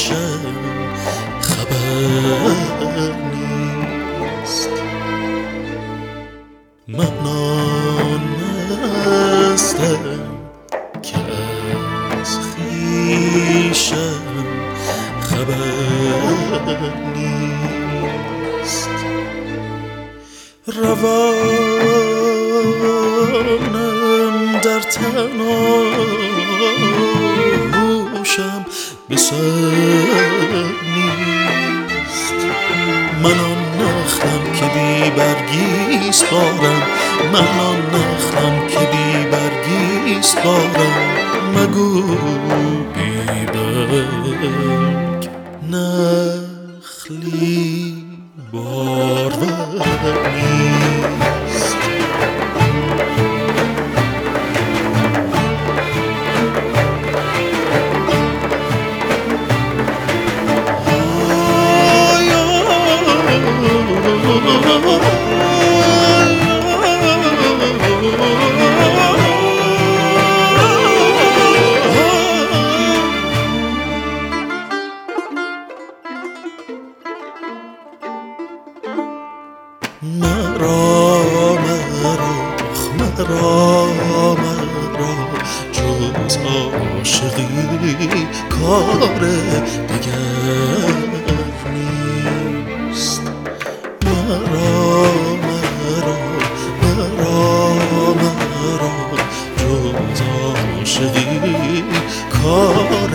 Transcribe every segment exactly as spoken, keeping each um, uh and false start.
پیشم خبر نیست. من آن مستم که از خویشم خبر نیست. روانم در تنهاشم به سر نیست. من آن نخلم که بی برگیست بارم، من آن نخلم که بی برگیست بارم. مگو بی برگ نخلی بارور نیست. مرا مرا مرا مرا جز عاشقی کار دگر نیست. مرا مرا مرا مرا جز عاشقی کار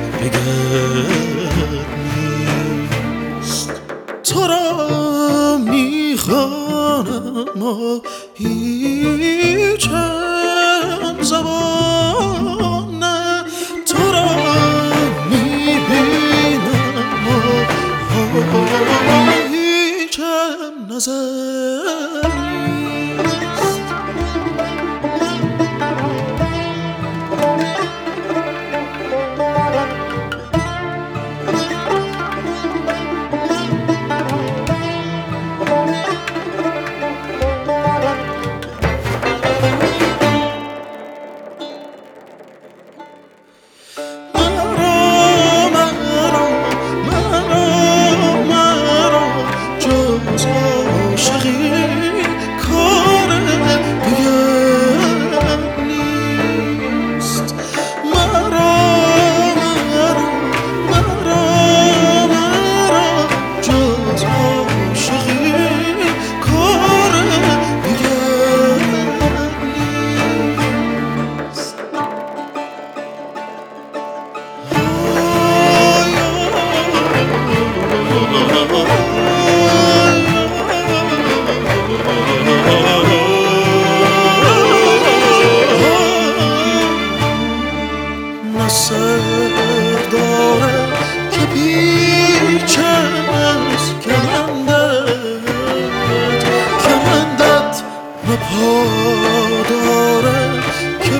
دگر نیست. تو را میخوانم و هیچم زبان نه، تو را میبینم و هیچم نظر نیست. سر داره که پیچم از کمندت، کمندت نه پا داره که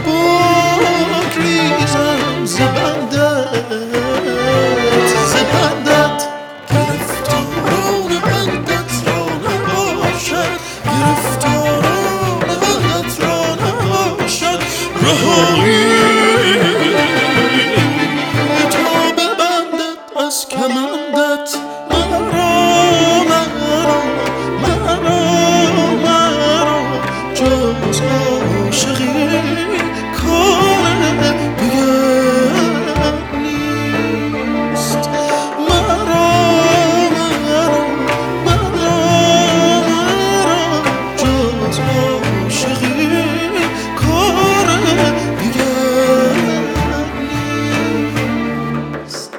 بگریزم ز بندت، ز بندت. گرفتاران بندت را نباشد، گرفتاران بندت را نباشد. رهایی از کمندت. مرا مرا مرا مرا جز عاشقی کار دیگر نیست. مرا مرا مرا مرا جز عاشقی کار دیگر نیست.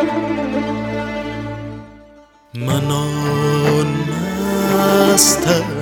من آن مستم